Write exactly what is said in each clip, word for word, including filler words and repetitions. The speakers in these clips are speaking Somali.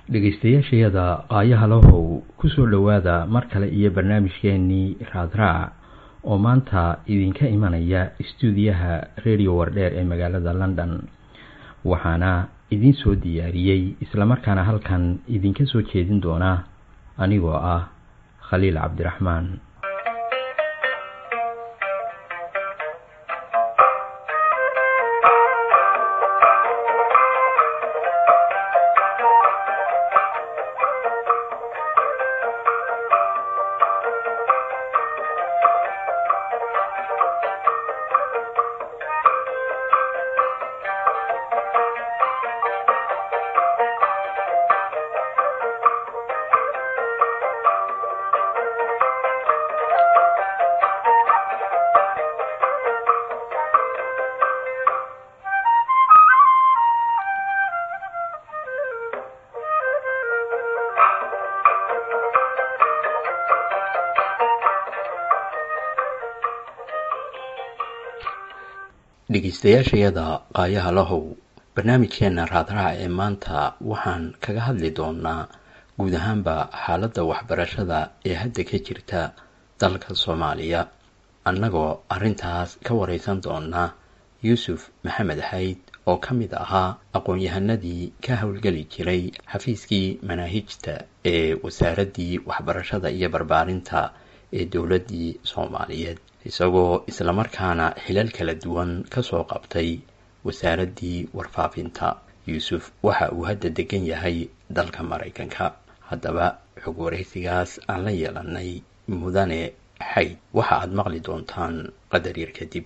dhegeystayaashayada qaayaha lahow ku soo dhawaada mar kale iyo barnaamijkeenii raadraac oo maanta idinka imanaya istuudiyaha Radio Wardheer ee magaalada London. waxaana idin soo diyaariyey isla markaana halkan idinka soo jeedin doona anigoo ah Khaliil Cabdiraxmaan. dhegeystayaashayada qaayaha lahow barnaamijkeena raadraac ee maanta waxaan kaga hadli doonaa guud ahaanba xaaladda waxbarashada ee hadda ka jirta dalka Soomaaliya annagoo arrintaas ka wareysan doona Yuusuf Maxamed Xayd oo ka mid ahaa aqoon-yahanadii ka howlgali jiray xafiiskii manaahijta ee wasaaradii waxbarashada iyo barbaarinta ee dowladii Soomaaliyeed isagoo isla markaana xilal kala duwan ka soo qabtay wasaaradii warfaafinta. Yuusuf waxa uu hadda degan yahay dalka Mareykanka. haddaba xog wareysigaas aan la yeelanay mudane Xayd waxa aad maqli doontaan qadar yar kadib.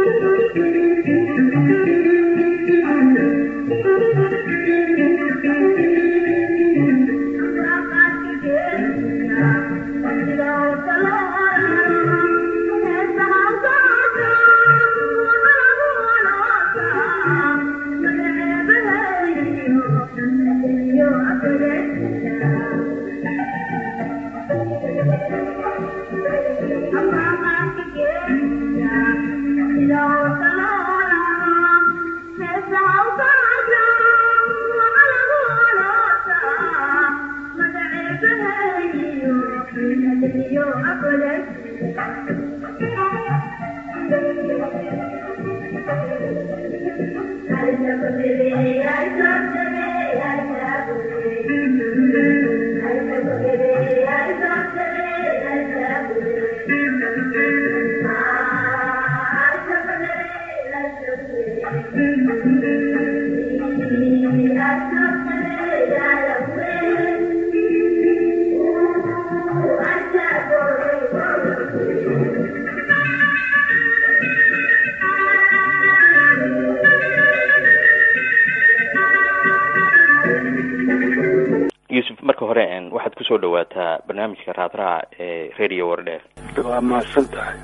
marka hore een waxaad ku soo dhawaataa barnaamijka raadraac ee Radio Wardheer. waa mahadsantahay.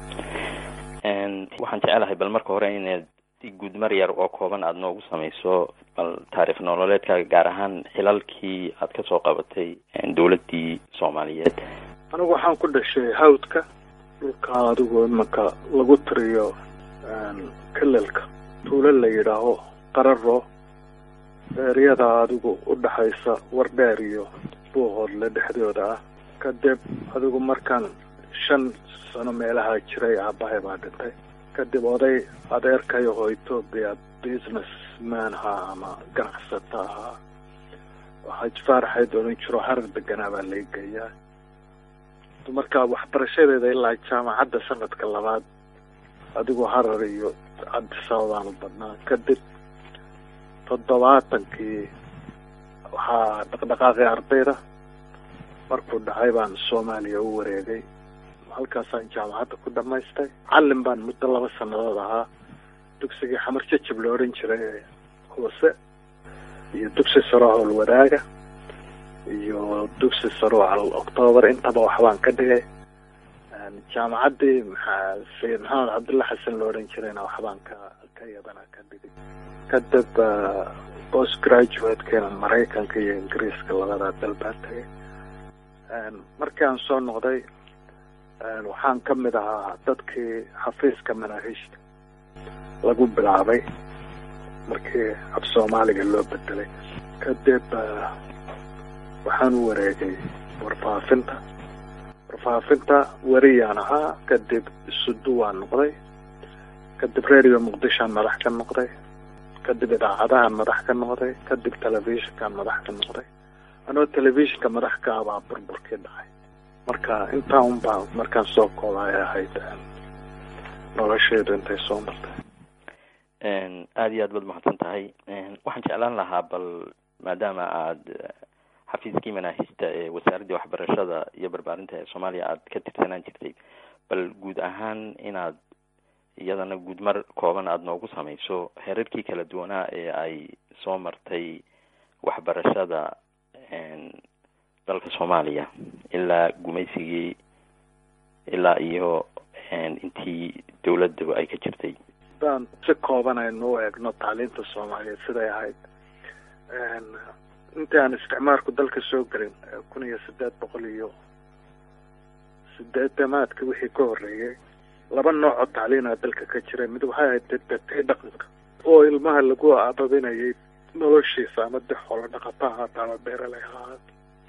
een waxaan jecelahay bal marka hore inaad si guud mar yar oo kooban aad noogu samayso bal taariikh nololeedkaaga gaar ahaan xilalkii aad ka soo qabatay dowladii Soomaaliyeed. anigu waxaan ku dhashay hawdka dhulka adigu marka lagu tiriyo kalalka tuulo la yidhaaho qararo eeriyada adigu u dhaxaysa Wardheer iyo Buuhoodle dhexdooda ah. kadib adigu markaan shan sano meelaha jiray aabahay baa dhintay. kadib oday adeerkayo hooyto biya business man ha ama ganacsata ha waxa jfaarxay doon jiro harar deganaa baa la geeyaa. marka waxbarashadeeda ilaa jaamacadda sanadka labaad adigu harar iyo Addis Ababa badnaa. kadib toddobaatankii waxaa dhaqdhaqaaqay ardayda markuu dhacay baan Soomaaliya u wareegay. halkaasaan jaamacadda ku dhamaystay. callin baan muddo laba sanadood ahaa dugsiga Xamar Jajab la oran jiray hoose iyo dugsi sare oo wadaaga iyo dugsi sare oo October intaba waxbaan ka dhigay. jaamacaddii maxaa Sayid Maxamed Cabdulla Xasan la oran jirayna waxbaan ka ka yadana ka dhigay. kadib post graduate keena Mareykanka iyo Ingiriiska labada dal baan tagay. markaan soo noqday waxaan ka mid ahaa dadkii xafiiska manaahijta lagu bilaabay markii af Soomaaliga loo bedelay. kadib waxaan u wareegay warfaafinta warfaafinta wariyaan ahaa kadib isudu waan noqday kadib radio muqdishoan madax ka noqday kadib idaacadahan madax ka noqday kadib telefishinkan madax ka noqday anoo telefishinka madax ka abaa burburkii dhacay marka intaa unbaa markaan soo koobay ahayd nolosheedu intay soo martay. aada iyo aad baad mahadsan tahay. waxaan jeclaan lahaa bal maadaama aada xafiiskii manaahijta ee wasaaraddii waxbarashada iyo barbaarinta ee soomaaliya aada ka tirsanaan jirtay bal guud ahaan inaad iyadana guudmar kooban aada noogu samayso heerarkii kala duwanaa ee ay soo martay waxbarashada dalka soomaaliya ilaa gumaysigii ilaa iyo intii dawladda ay ka jirtay. hadaan si kooban aynu u eegno tacliinta soomaaliyeed siday ahayd intii aan isticmaalku dalka soo gelin kun iyo siddeed boqol iyo sideetamaadka wixii ka horreeyey laba nooc oo tacliina dalka ka jiray mid waxay ahayd dadkii dhaqanka oo ilmaha lagu ababinayay noloshiisa ama de xoolo dhaqata ahaata ama beeraley ahaat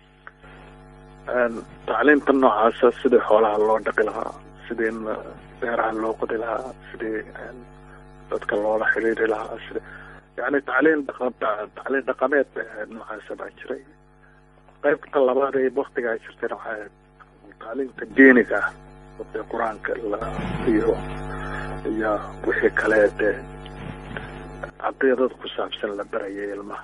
tacliinta noocaasa sidii xoolaha loo dhaqi lahaa sidii beeraha loo qodi lahaa sidii dadka loola xiriiri lahaa sida yani tacliin dhaqan tacliin dhaqameed bay ahayd noocaasa baa jiray. qaybta labaad ee waktigaa jirtayna waxay ahayd tacliinta diiniga ah de qur-aanka iyo iyo wixii kale dee caqiidada ku saabsan la barayay ilmaha.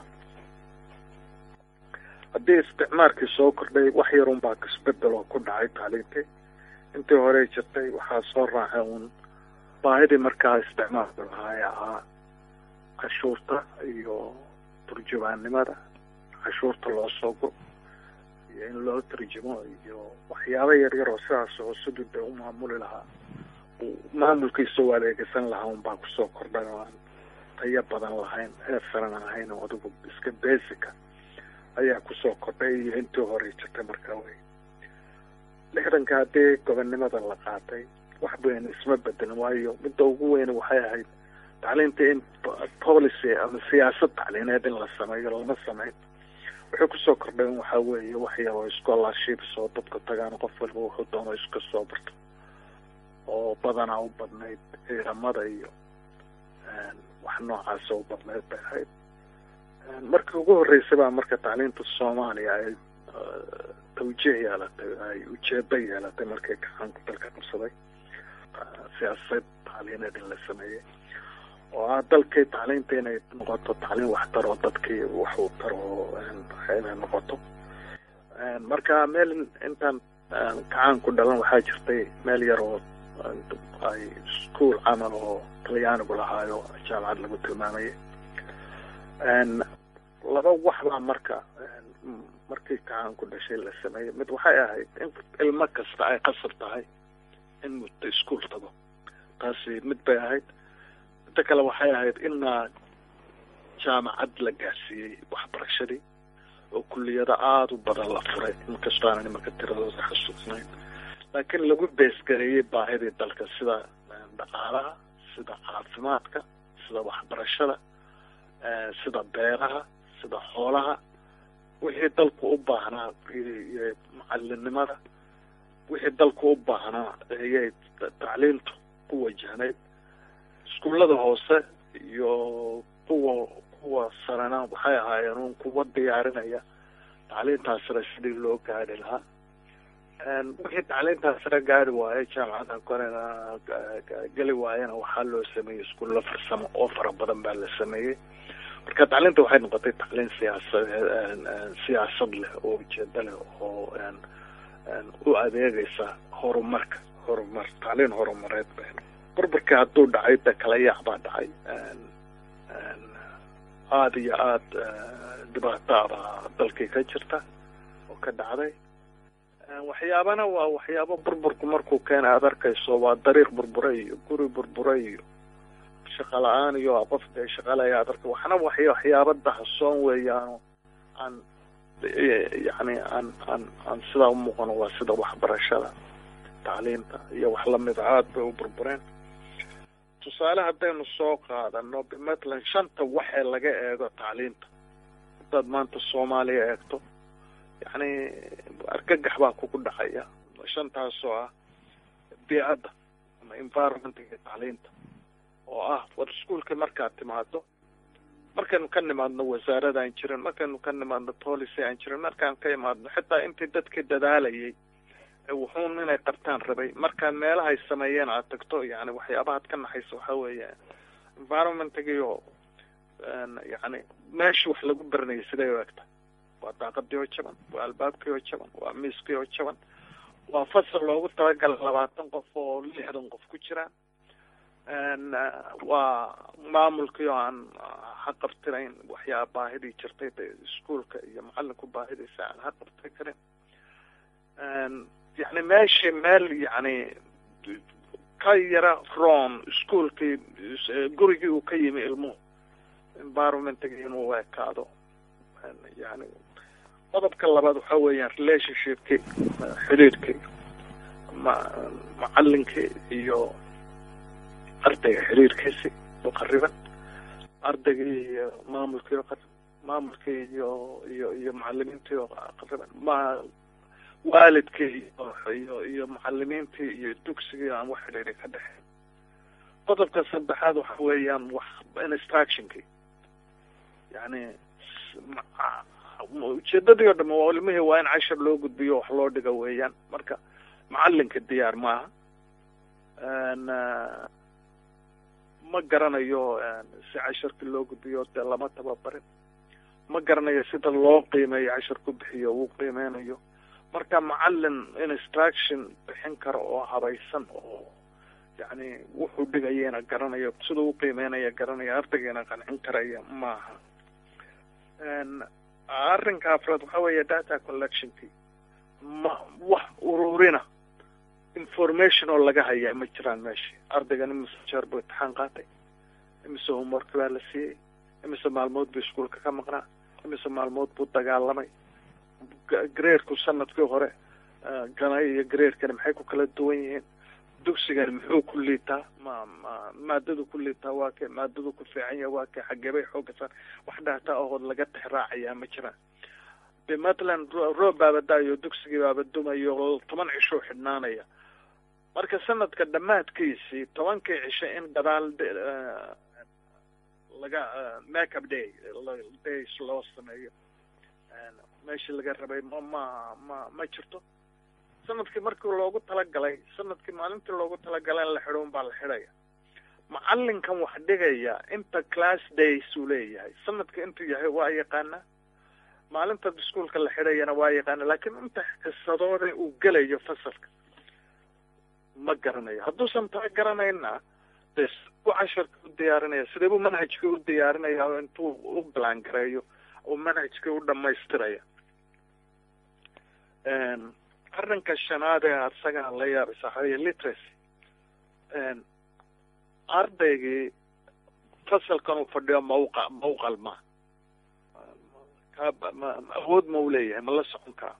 haddii isticmaalkii soo kordhay wax yarun baa isbedel oo ku dhacay tacliintii intii horey jirtay waxaa soo raacay uun baahidii markaa isticmaalka lahaa ee ahaa cashuurta iyo turjumaannimada cashuurta loo soo go iyo in loo turjumo iyo waxyaabo yaryar oo sidaas oo siduu dee u maamuli lahaa maamulkiisa u adeegsan lahaa un baa kusoo kordhay oo aan tayo badan lahayn ee saran ahayn oo adigu iska basica ayaa kusoo kordhay iyo intii horey jirtay markaa wey. lixdanka haddii gobonnimada la qaatay wax weyn isma bedelin waayo midda ugu weyn waxay ahayd tacliinta in policy ama siyaasad tacliineed in la sameeyo lama sameyn. wuxuu kusoo kordhay waxaa weeye wax yar oo scholarships oo dadka tagaan qof walba wuxuu doono iska soo barto oo badanaa u badnayd ciidamada iyo wax noocaasa u badnayd bay ahayd. markii ugu horreysay baa marka tacliinta soomaaliya ay tawjiih yeelatay ay ujeedo yeelatay markay gacanku dalka qabsaday siyaasad tacliineed in la sameeyey oo ah dalkii tacliinta inay noqoto tacliin waxtar oo dadkii wax u taro inay noqoto. marka meel intaan gacanku dhalan waxaa jirtay meel yar oo ay iskuol camal oo talyaanigu lahaayo jaamacad lagu tilmaamayay. laba wax baa marka markii gacanku dhashay la sameeyey mid waxay ahayd in ilmo kasta ay qasab tahay in muddo iskuol tago taasi mid bay ahayd. midda kale waxay ahayd inaa jaamacad la gaarsiiyey waxbarashadii oo kulliyada aada u badan la furay inkastoo aanan imanka tiradooda xasuusnayn laakiin lagu beesgareeyey baahidii dalka sida dhaqaalaha sida caafimaadka sida waxbarashada sida beeraha sida xoolaha wixii dalku u baahnaa iyo macalinimada wixii dalku u baahnaa ayay tacliintu ku wajahnayd. iskuullada hoose iyo kuwa kuwa sarena waxay ahaayeen un kuwa diyaarinaya tacliintaasna sidii loo gaari lahaa. wixii tacliintaasna gaari waaye jaamacada korena geli waayena waxaa loo sameeyey iskuulla farsamo oo fara badan baa la sameeyey. marka tacliinta waxay noqotay tacliin siyaasad siyaasad leh oo ujeedo leh oo u adeegaysa horumarka horumar tacliin horumareed bay burburka hadduu dhacay de kala yaac baa dhacay aada iyo aada dhibaataabaa dalkii ka jirta oo ka dhacday. waxyaabana waa waxyaabo burburku markuu keena aada arkayso waa dariiq burbura iyo guri burbura iyo shaqa la-aan iyo qof dee shaqalaya ad arka waxna waxy waxyaaba dahasoon weeyaan aan yani aan aan aan sidaa u muuqano waa sida waxbarashada tacliinta iyo wax lamida aada bay u burbureen. tusaale haddaynu soo qaadano bimatlan shanta waxee laga eego tacliinta haddaad maanta soomaaliya eegto yani argagax baa kugu dhacaya. shantaasoo ah biicadda ama environmentiga tacliinta oo ah war iskuolka markaad timaado, markaynu ka nimaadno wasaarada aan jirin, markaynu ka nimaadno policy aan jirin, markaan ka imaadno xitaa intii dadkii dadaalayay wuxuun inay qabtaan rabay, markaan meelahay sameeyeen aad tagto yani waxyaabahaad ka naxayso waxaa weeye environmentigiio yani meeshii wax lagu baranayay siday u egta. waa daaqadii oo jaban, waa albaabkii oo jaban, waa miiskii oo jaban, waa fasal loogu talagalay labaatan qof oo lixdan qof ku jiraan, waa maamulkii oo aan haqabtirayn waxyaa baahidii jirtay iskuolka iyo macalinku baahidiisa aan haqabtiri karin. yani meeshii meel yani ka yara roon iskuolkii gurigii uu ka yimi ilmuhu environmentiga inuu ekaado. yani qodobka labaad waxaa weeyaan relationshipkii, xiriirkii ma macalinkii iyo ardayga xiriirkiisi oo qariban, ardaygii iyo maamulkii oo qariban, maamulkii iyo iyo iyo macalimiintii oo qariban, ma waalidkii iyo iyo macalimiintii iyo dugsigii aan wax xiriiri ka dhexeyn. qodobka saddexaad waxa weeyaan wax instructionkii, yani ujeedadii oo dham waa ilmihii waa in cashar loo gudbiyo wax loo dhiga weeyaan. marka macalinka diyaar maaha, ma garanayo si casharkii loo gudbiyo dee lama tababarin, ma garanayo sida loo qiimeeyo cashar ku bixiyo uu qiimeynayo. marka macalin instruction bixin karo oo habaysan oo yani wuxuu dhigayana garanayo, sida uu qiimeynaya garanaya, ardaygeena qancin karaya maaha. arrinka afraad waxaa weeye data collectionkii, ma wax ururina information oo laga hayaa ma jiraan meeshii. ardaygan imise jeer buu imtixaan qaatay, imise homework baa la siiyey, imise maalmood buu iskuolka ka maqnaa, imise maalmood buu dagaalamay, gradeku sanadkii hore ganay iyo gradekan maxay ku kala duwan yihiin, dugsigan muxuu ku liitaa, ma ma maadadu ku liitaa waa kee, maadadu ku fiican yahay waa kee, xageebay xooga saar, wax dhahta ahood laga tixraacayaa ma jiraan. de mathalan roob baaba daayo, dugsigii baaba dumayo, toban cisho xidhnaanaya. marka sanadka dhammaadkiisii tobankii cisho in gadaal laga make up day days loo sameeyo meeshii laga rabay ma ma ma ma jirto. sanadkii markii loogu talagalay, sanadkii maalintii loogu talagalay in la xidho un baa la xidhaya. macalinkan wax dhigaya inta class days uu leeyahay, sanadka intuu yahay waa yaqaana, maalinta iskuolka la xidhayana waa yaqaana, laakiin inta xisadooda uu gelayo fasalka ma garanayo. hadduusan taa garanayna de u casharka u diyaarinaya, sidee buu manhajkii u diyaarinaya intuu u balaan gareeyo oo manhajkii u dhamaystiraya. arrinka shanaad ee asagaa la yaabaysa waxaa weeye literacy. ardaygii fasalkan uu fadhiyo mauqa mauqal ma ka ma awood ma u leeyahay, ma la socon karaa.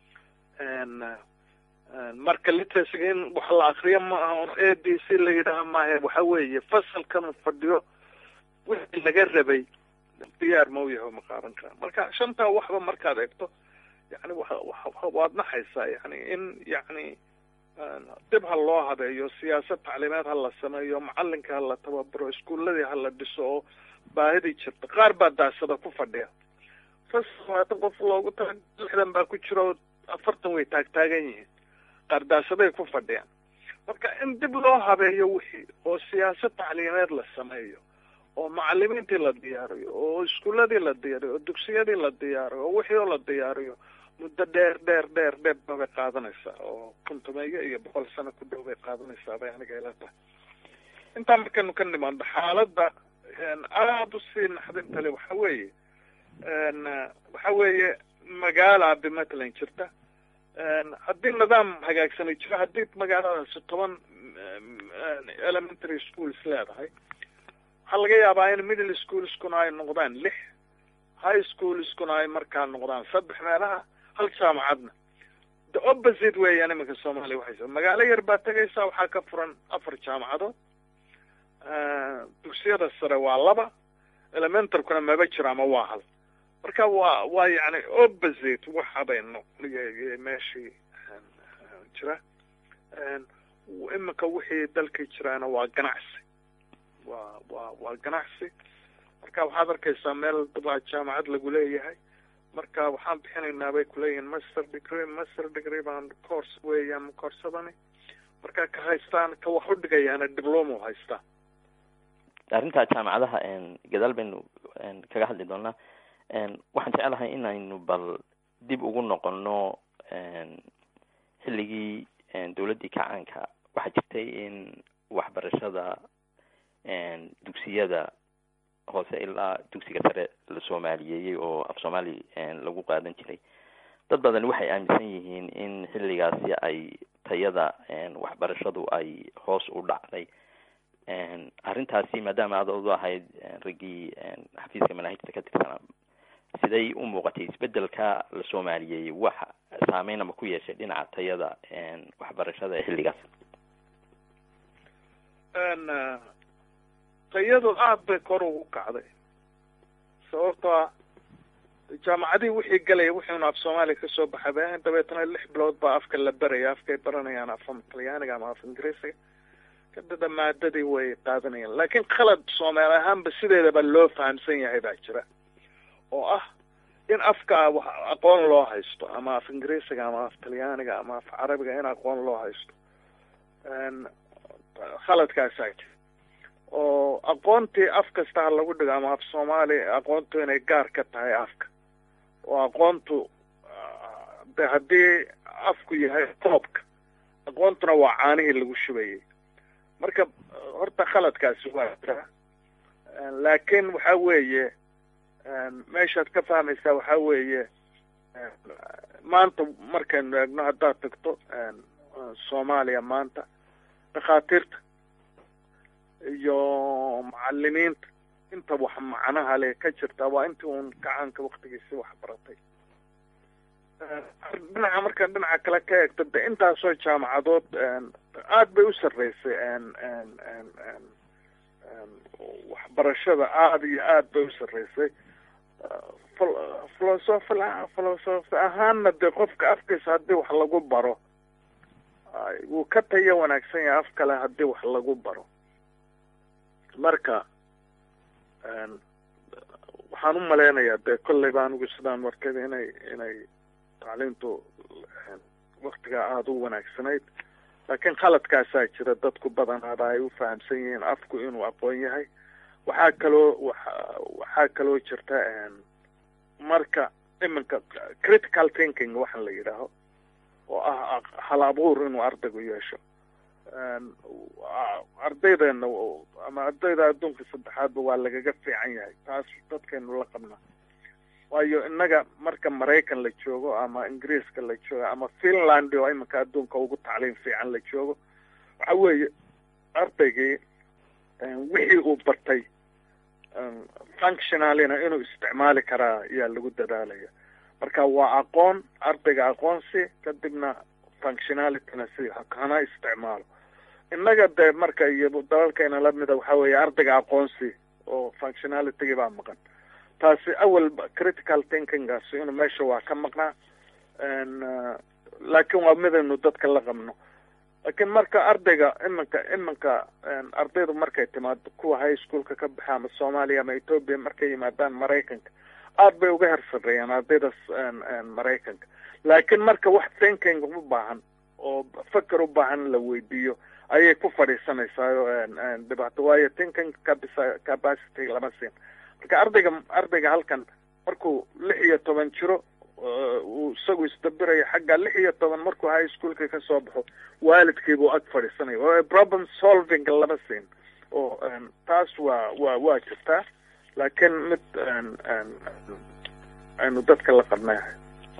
marka literacyga in wax la akriyo ma aha a b c la yidhaaha maahe, waxa weeye fasalkan uu fadhiyo wixii laga rabay diyaar ma u yahay ma qaadan karaa. marka shantaa waxba markaad eegto yani wa waad naxaysaa yani in yani dib ha loo habeeyo, siyaasad tacliimeed ha la sameeyo, macalinka ha la tababaro, iskuuladii ha la dhiso oo baahidii jirta. qaar baa daasada ku fadhiya, fasal labaatan qof loogu tala lixdan baa ku jiro, afartan way taagtaagan yihiin, qaar daasaday ku fadhiyaan. marka in dib loo habeeyo wixii oo siyaasad tacliimeed la sameeyo, oo macalimiintii la diyaariyo, oo iskuuladii la diyaariyo, oo dugsiyadii la diyaariyo, oo wixii oo la diyaariyo, muddo dheer dheer dheer dheer bay qaadanaysaa, oo kuntumeeyo iyo boqol sano ku dhow bay qaadanaysaa bay aniga ila tahay. intaa markaynu ka nimaadno xaaladda aada usii naxdinta le waxa weeye waxa weeye magaala bimatlan jirta, haddii nidaam hagaagsanay jiro, haddii magaaladaasi toban elementary schools leedahay, waxaa laga yaabaa in middle schoolskuna ay noqdaan lix, high schoolskuna ay markaa noqdaan saddex meelaha, hal jaamacadna. the opposite weeyaan iminka soomaaliya waxaysa magaalo yar baa tegaysa, waxaa ka furan afar jaamacadood, dugsiyada sare waa laba, elementarkuna maba jira ama waa hal. marka waa waa yani opposite waxa baynu meeshii jira imika wixii dalkii jiraana waa ganacsi waa waa waa ganacsi marka waxaad arkaysaa meel dabaa jaamacad lagu leeyahay marka waxaan bixinaynaa bay kuleeyihiin master degree master degree baan course weeyaan coursadani marka ka haystaan ka wax u dhigayaana diploma haystaa arrinta jaamacadaha gadaal baynu kaga hadli doonaa waxaan jecelahay inaynu bal dib ugu noqono xilligii dawladdii kacaanka waxaa jirtay in waxbarashada dugsiyada hoose ilaa dugsiga sare la soomaaliyeeyey oo af soomaali lagu qaadan jiray dad badan waxay aaminsan yihiin in xilligaasi ay tayada waxbarashadu ay hoos u dhacday arrintaasi maadaama aad u ahayd raggii xafiiska manaahijta ka tirsanaa siday u muuqatay isbedelka la soomaaliyeeyey waxa saameyn ama ku yeeshay dhinaca tayada waxbarashada ee xilligaas tayadu aad bay kor ugu kacday sababtoo jaamacadii wixii galaya wuxuuna af soomaaliya kasoo baxay ba dabeetana lix bilood baa afka la baraya afkay baranayaan af talyaaniga ama af ingiriisiga kadada maadadii way qaadanayaan laakiin qalad soomaali ahaanba sideedaba loo fahamsan yahay baa jira oo ah in afka aqoon loo haysto ama af ingiriisiga ama af talyaaniga ama af carabiga in aqoon loo haysto khaladkaasaa jira oo aqoontii af kasta ha lagu dhigo ama af soomaali aqoontu inay gaar ka tahay afka oo aqoontu de haddii afku yahay koobka aqoontuna waa caanihii lagu shubayay marka horta khaladkaasi waa jira laakiin waxa weeye meeshaad ka fahmaysaa waxa weeye maanta markaynu eegno haddaad tagto soomaaliya maanta dhakhaatiirta iyo macalimiinta inta wax macnaha le ka jirta waa intii uun kacaanka waktigiisi wax baratay dhinaca markaan dhinaca kale ka eegto de intaasoo jaamacadood aad bay u sarreysay waxbarashada aada iyo aad bay u sarreysay philosophy philosophy ahaanna dee qofka afkiisa haddii wax lagu baro wuu ka tayo wanaagsan yahay af kale haddii wax lagu baro marka waxaan u malaynayaa dee kolley baan ugu sidaan markada inay inay tacliintu waktigaa aada u wanaagsanayd laakiin khaladkaasaa jira dadku badanaada ay u fahamsan yihiin afku inuu aqoon yahay waxaa kaloo waxaa kaloo jirta marka iminka critical thinking waxaan la yidhaaho oo ah hal abuur inuu ardaygu yeesho ardaydeena ama ardayda adduunka saddexaadba waa lagaga fiican yahay taas dadkaynu la qabnaa waayo innaga marka maraykan la joogo ama ingiriiska la joogo ama finland oo iminka adduunka ugu tacliin fiican la joogo waxa weeye ardaygii wixii uu bartay functionalina inuu isticmaali karaa ayaa lagu dadaalaya marka waa aqoon ardayga aqoonsi kadibna functionalityna si hana isticmaalo innaga dee marka iyo dalalkayna lamida waxa weeye ardayga aqoonsi oo functionalitygii baa maqan taasi awal critical thinkingaasi inuu meesha waa ka maqnaa laakiin waa midaynu dadka la qabno laakiin marka ardayga iminka iminka ardaydu markay timaado kuwa high schoolka ka baxa ama soomaaliya ama ethoopia markay yimaadaan maraykanka aad bay uga hersareeyaan ardaydaas maraykanka laakiin marka wax thinking u baahan oo fakar u baahan la weydiiyo ayay ku fadhiisanaysaa dhibaato waayo thinking capacity lama siin marka ardayga ardayga halkan markuu lix iyo toban jiro uu isagu isdabirayo xagga lix iyo toban markuu high schoolka ka soo baxo waalidkiibuu ag fadhiisanaya problem solving lama siin oo taas waa waa waa jirtaa laakiin mid aynu dadka la qabnayahay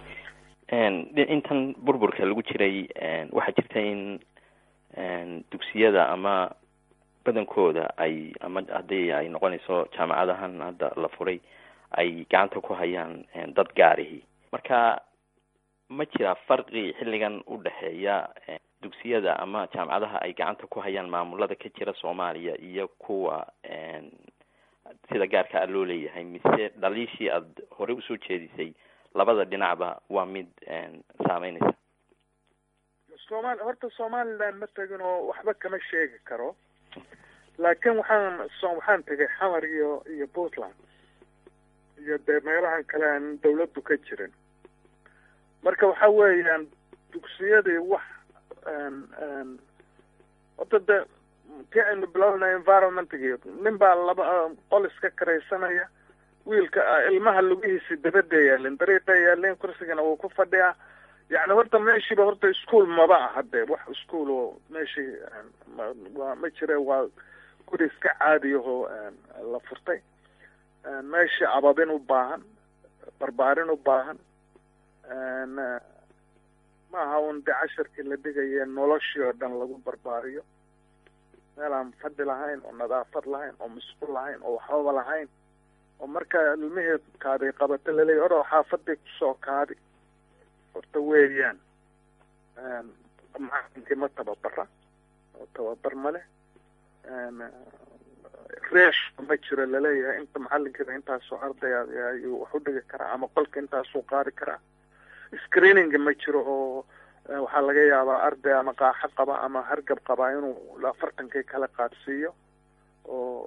intan burburka lagu jiray waxaa jirta in dugsiyada ama badankooda ay ama haddii ay noqonayso jaamacadahan hadda la furay ay gacanta ku hayaan dad gaarihi marka ma jira farqi xilligan u dhexeeya dugsiyada ama jaamacadaha ay gacanta ku hayaan maamulada ka jira Soomaaliya iyo kuwa sida gaarka ah loo leeyahay mise dhaliishii aad horey usoo jeedisay labada dhinacba waa mid saameynaysa? Soomaali horta Somaliland ma tagin oo waxba kama sheegi karo, laakiin waxaan soo waxaan tagay Xamar iyo iyo Puntland iyo meelahan kale aan dawladdu ka jirin. marka waxa weeyaan dugsiyadii wax aan aan wadada كأنه بلونا environment جيد من بعض قلص ككريسانية ويلك المها اللي جيه سدبده يالين طريقة يالين كرسينا وكفة ده يعني ورطة ماشي بورطة سكول ما بقى حد يروح سكول وماشي ما ما يشري وكريس كعادي هو لفرتي ماشي عبابين وباهن بربارين وباهن ما هون بعشر كيلو دقيقة نولش يردن لقو برباريو meelaan fadhi lahayn oo nadaafad lahayn oo masquul lahayn oo waxba lahayn oo marka ilmihii kaaday qabato laleeyahay oro xaafadii kusoo kaadi horta weeyaan macalinki ma tababara oo tababar male reesh ma jiro laleeyahay inta macalinkiiba intaasoo ardaya ayuu wax u dhigi karaa ama qolka intaasuu qaadi karaa. Screening ma jiro oo waxaa laga yaabaa arday ama qaaxo qaba ama hargab qaba inuu afartankii kala qaadsiiyo oo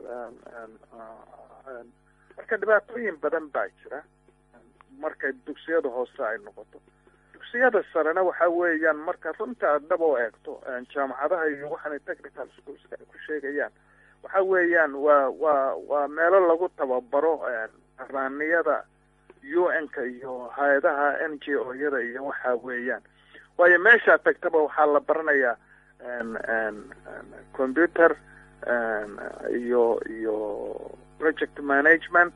marka dhibaatooyin badan baa jira marka dugsiyada hoose ay noqoto. dugsiyada sarena waxa weeyaan marka runta aad dhab u eegto jaamacadaha iyo waxaan technical schools ku sheegayaan waxa weeyaan waa waa waa meelo lagu tababaro barnaamijyada U N-ka iyo hay'adaha N G O-yada iyo waxa weeyaan waayo meesha tagtaba waxaa la baranayaa computer iyo iyo project management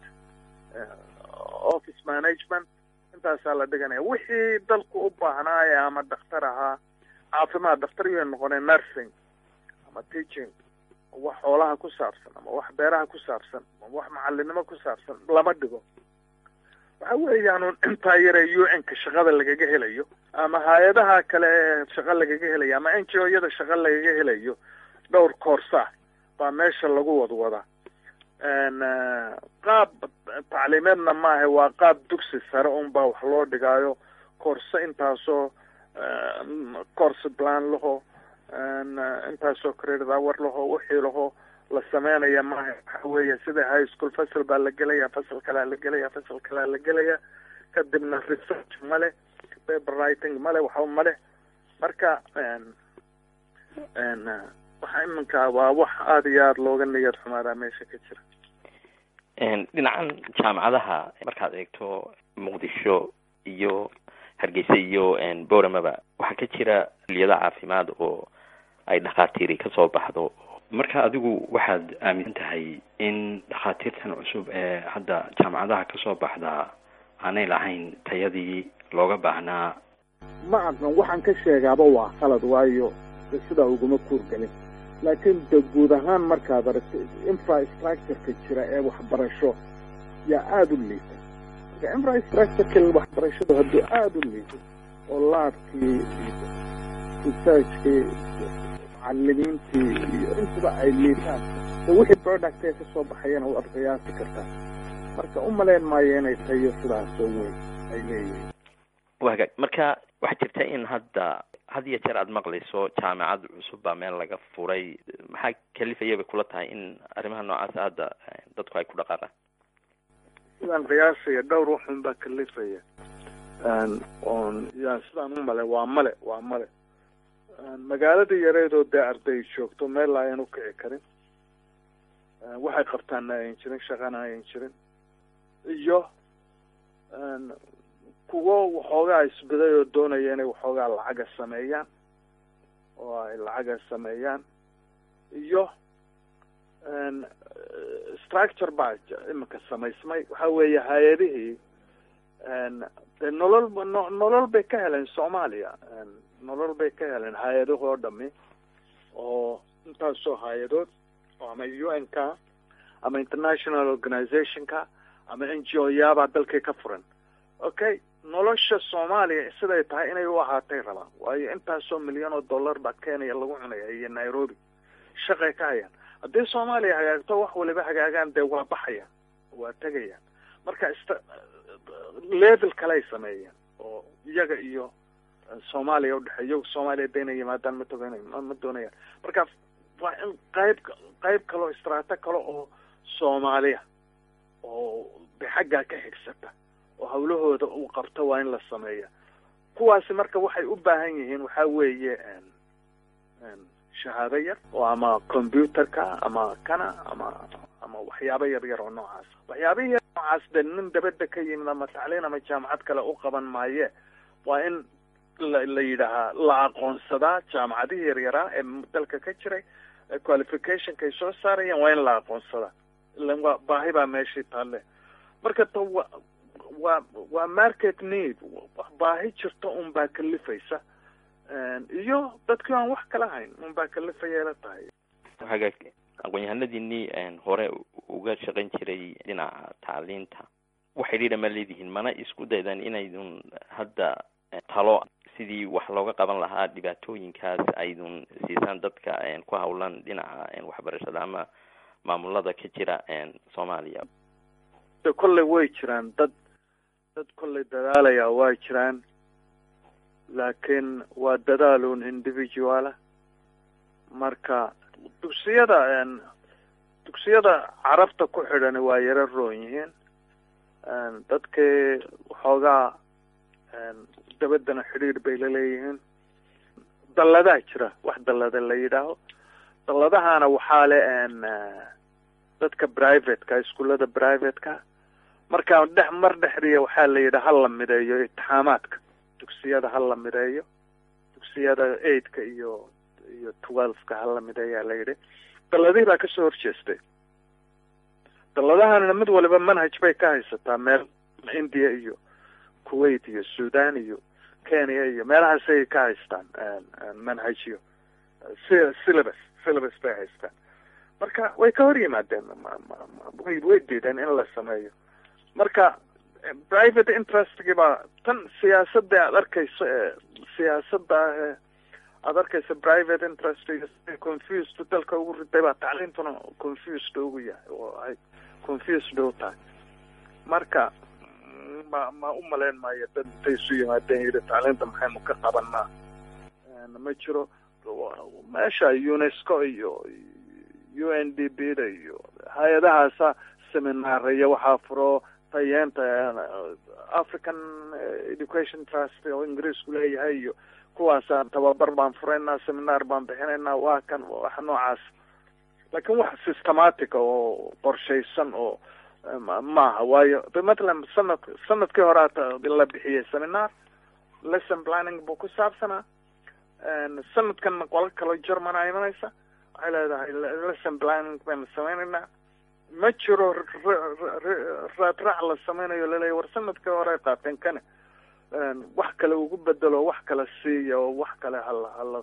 office management intaasaa la dhiganaya wixii dalku u baahnaaya ama dhakhtar ahaa caafimaad dhakhtar iyo noqonay nursing ama teaching wax xoolaha ku saabsan ama wax beeraha ku saabsan ama wax macalinimo ku saabsan lama dhigo. waxa weeyaan inta yare U N-ka shaqada lagaga helayo ama hay'adaha kale shaqada lagaga helayo ama N G O-yada shaqada lagaga helayo dhowr koorsa baa meesha lagu wada wada een qaab tacliimeedna maaha waa qaab dugsi sare un baa wax loo dhigaayo koorsa intaasoo course plan laho een intaasoo credit hour laho wixii laho la sameynaya ma waxa weeye sida high school fasal baa la gelaya fasal kale la gelaya fasal kale la gelaya kadibna research male paper writing male waxa male marka een een waxa iminka waa wax aad iyo aad looga niyad xumaada meesha ka jira. een dhinacan jaamacadaha markaad eegto Muqdisho iyo Hargeysa iyo een Boorama waxa ka jira liyada caafimaad oo ay dhaqaatiiri ka soo baxdo. marka adigu waxaad aaminsan tahay in dhaqaatiirtan cusub ee hadda jaamacadaha ka soo baxda aanay lahayn tayadii looga baahnaa? ma aqoon waxaan ka sheegaaba waa khalad waayo sida uguma kuurgalin laakiin guud ahaan markaad aragto infrastructure-ka jira ee waxbarasho yaa aada u liita. infrastructure-ka waxbarashada hadduu aada u liito oo laabkii researchkii macallimiintii iyo intuba ay liitaan wixii product ee ka soo baxayana waad qiyaasi kartaa. marka u malayn maayo inay tayo sidaas oo weyn ay leeyihiin. wahagaag marka waxaa jirta in hadda had iyo jeer aad maqlayso jaamacad cusub baa meel laga furay. maxaa kalifaya bay kula tahay in arrimaha noocaas hadda dadku ay ku dhaqaaqaan? sidaan qiyaasaya dhowr waxun baa kalifaya een oon yaa sidaan u malay waa male waa male magaalada yareedoo dee arday joogto meel ayaan u kici karin waxay qabtaan ayaan jirin shaqana ayaan jirin iyo kuwo waxoogaa isbaday oo doonaya inay waxoogaa lacaga sameeyaan oo ay lacaga sameeyaan iyo structure baa iminka samaysmay waxa weeye hay-adihii dee nolol nolol bay ka heleen Soomaaliya nolol bay ka heleen hay-adahoo dhami oo intaasoo hay-adood ama U N-ka ama international organization-ka ama N G O-yaabaa dalkay ka furan. okay nolosha Soomaaliya siday tahay inay u ahaatay rabaan waayo intaasoo milyan oo dollar baa Kenya lagu cunaya iyo Nairobi shaqay ka hayaan haddii soomaaliya hagaagto wax waliba hagaagaan dee waa baxayaan waa tegayaan marka ist level kale ay sameeyeen oo iyaga iyo soomaaliya udhexeeyo soomaaliya bayna yimaadaan ma toganay ma doonayaan marka waa in qayb qayb kaloo istraata kale oo soomaaliya oo bixagga ka xigsata oo hawlahooda uu qabto waa in la sameeya kuwaasi marka waxay u baahan yihiin waxaa weeye shahaado yar oo ama computerka ama kana ama ama waxyaabo yar yar oo noocaas waxyaabo yar noocaas de nin dabadda ka yimid ama tacliin ama jaamacad kale u qaban maaye waa in la la yidhaahaa la aqoonsadaa jaamacadihii yaryaraa ee dalka ka jiray qualificationka ay soo saarayaan waa in la aqoonsadaa ilan waa baahi baa meeshii taalle marka ta wa waa waa market need baahi jirto un baa kalifaysa iyo dadkii aan wax kala hayn un baa kalifaya la tahay hagaag aqoon-yahanadiinii hore uga shaqayn jiray dhinaca tacliinta waxay dhidha ma leedihiin mana isku daydaan inaydun hadda talo sidii wax looga qaban lahaa dhibaatooyinkaas aydun siisaan dadka ku hawlan dhinaca waxbarashada ama maamulada ka jira soomaaliya kolley way jiraan dad dad kolley dadaalaya waa jiraan laakiin waa dadaalun individuala marka dugsiyada dugsiyada carabta ku xidhan waa yaro roon yihiin dadkii waxoogaa dabaddana xidhiidh bay la leeyihiin dalladaa jira wax dallada la yidhaaho dalladahana waxaa le dadka privateka iskuullada privateka markaa dhex mar dhexdiya waxaa la yidhaha ha la mideeyo itixaamaadka dugsiyada ha la mideeyo dugsiyada eigtka iyo iyo twelveka ha la mideeyaa la yidhi dalladihii baa kasoo horjeestay dalladahanina mid waliba manhaj bay ka haysataa meel india iyo kuwait iyo sudan iyo kenya iyo meelahaasay ka haystaan manhajyo syllabus syllabus bay haystaan marka way ka hor yimaadeen way way diideen in la sameeyo marka private interestki baa tan siyaasadda aad arkayso ee siyaasadda ah aad arkayso private interest iyo confused dalka ugu riday baa tacliintuna confused ugu yahay oo ay confused u tahay marka ma ma u malayn maayo dad intay isu yimaadeen yidhi tacliinta maxaynu ka qabanaa ma jiro meesha unesco iyo u n d b da iyo hay-adahaasa seminaaraya waxaa furo tayeenta african education trust oo ingiriisku leeyahay iyo kuwaasa tababar baan furaynaa seminar baan bixinaynaa waa kan wax noocaas laakiin wax systematic oo qorshaysan oo maaha waayo mathalan sanad sanadkii horaata la bixiyey seminar lesson planning buu ku saabsanaa sanadkan qolo kaloo german a imanaysa waxay leedahay lesson planning baynu sameynaynaa ma jiro raadraac la sameynayo laleeya war sanadkii hore qaateen kane wax kale ugu bedelo wax kale siiya oo wax kale hala hala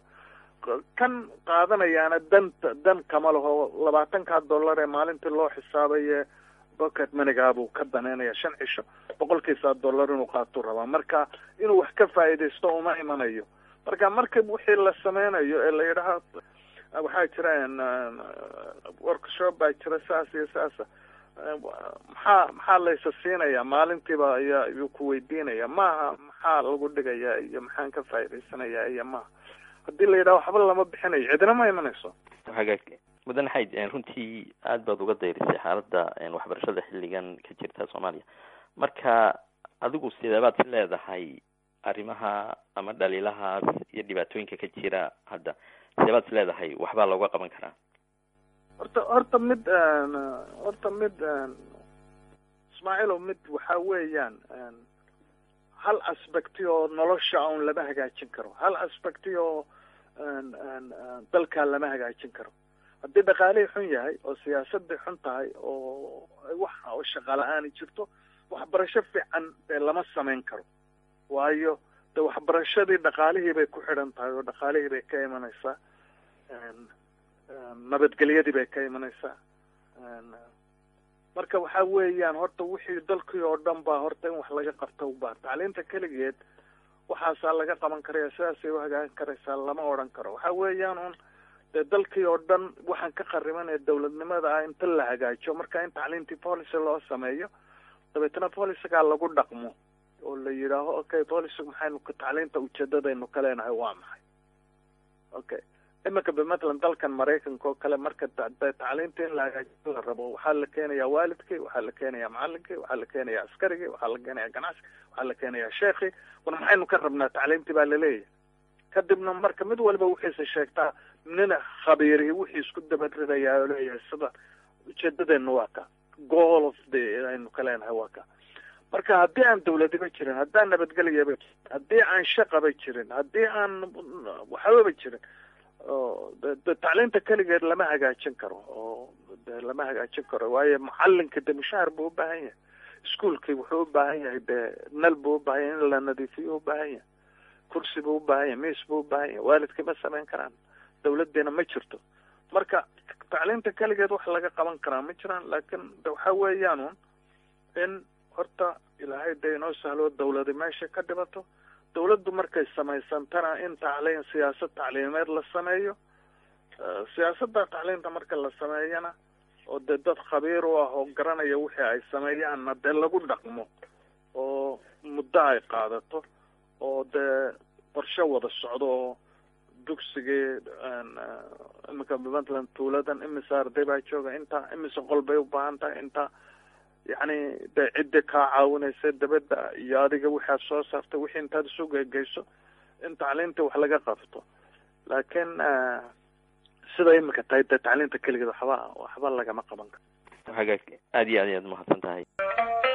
kan qaadanayaana danta dan kama laho labaatanka dollar ee maalintii loo xisaabaye pocket moneyga buu ka daneynaya shan cisho boqolkiisa dollar inuu qaatuu rabaa marka inuu wax ka faa'iidaysto uma imanayo marka marka wixii la sameynayo ee la yidhaha waxaa jira workshop baa jira saas iyo saasa maxaa maxaa laysa siinaya maalintiiba ayaa ayuu ku weydiinaya maaha maxaa lagu dhigayaa iyo maxaan ka faa'iidaysanayaa iyo maaha haddii la yidhaha waxba lama bixinayo cidina ma imanayso hagaag mudan xayd runtii aad baad uga dayrisay xaaladda waxbarashada xilligan ka jirta soomaaliya marka adigu sideebaad si leedahay arrimaha ama dhaliilahaas iyo dhibaatooyinka ka jira hadda sideebaad is leedahay waxbaa looga qaban karaa horta horta mid horta mid ismaaciilow mid waxaa weeyaan hal aspecti oo nolosha un lama hagaajin karo hal aspecti oo dalkaa lama hagaajin karo haddii dhaqaalihii xun yahay oo siyaasadii xun tahay oo wax oo shaqa la-aani jirto waxbarasho fiican dee lama samayn karo waayo de waxbarashadii dhaqaalihii bay ku xidhan tahay oo dhaqaalihii bay ka imanaysaa nabadgelyadii bay ka imanaysaa marka waxaa weeyaan horta wixii dalkii oo dhan baa horta in wax laga qabto ubaa tacliinta keligeed waxaasaa laga qaban karaya sidaasay u hagaagan karaysaa lama odhan karo waxaa weeyaan un dee dalkii oo dhan waxaan ka qarimanaya dawladnimada ah inta la hagaajiyo marka in tacliintii policy loo sameeyo dabeetana policygaa lagu dhaqmo oo la yidhaaho okay policy maxaynu ka tacliinta ujeedadaynu ka leenahay waa maxay okay iminka bimatalan dalkan maraykanka oo kale marka tacliinta in la hagaajiyo la rabo waxaa la keenayaa waalidkii waxaa la keenayaa macalinkii waxaa la keenayaa askarigii waxaa la keenayaa ganacsi waxaa la keenayaa sheekhi war maxaynu ka rabnaa tacliintii baa laleeyahay kadibna marka mid walba wixiisa sheegtaa nina khabiiri wixii isku dabadridayaa oo leeyahay sida ujeedadeenu waa ka goal of the aynu ka leenahay waa ka marka haddii aan dawladiba jirin haddii aan nabadgelyaba jirin haddii aan shaqaba jirin haddii aan waxbaba jirin de tacliinta keligeed lama hagaajin karo oo de lama hagaajin karo waayo macalinka de mushaar buu ubaahan yahay iskuolkii wuxuu ubaahan yahay de nal buu ubaahan yahay in la nadiifiyo ubaahan yahay kursi buu ubaahan yahay miis buu ubaahan yahay waalidkii ma samayn karaan dawladeena ma jirto marka tacliinta keligeed wax laga qaban karaa ma jiraan laakiin de waxa weeyaan un in horta ilaahay de inoo sahlo dawladi meesha ka dhibato dawladdu markay samaysantana in tacliin siyaasad tacliimeed la sameeyo siyaasadda tacliinta marka la sameeyana oo dee dad khabiir u ah oo garanaya wixii ay sameeyaanna dee lagu dhaqmo oo muddo ay qaadato oo dee qorshe wada socdo oo dugsigii iminka puntland tuuladan imise arday baa jooga intaa imise qol bay u baahan tahay intaa yacni dee ciddi kaa caawinaysa dabadda iyo adiga waxaad soo saartay wixii intaad isu geegeyso in tacliinta wax laga qabto laakiin sida imika tahay dee tacliinta keligeed waxba waxba lagama qaban karo hagaag aad iyo aad ayaad mahadsan tahay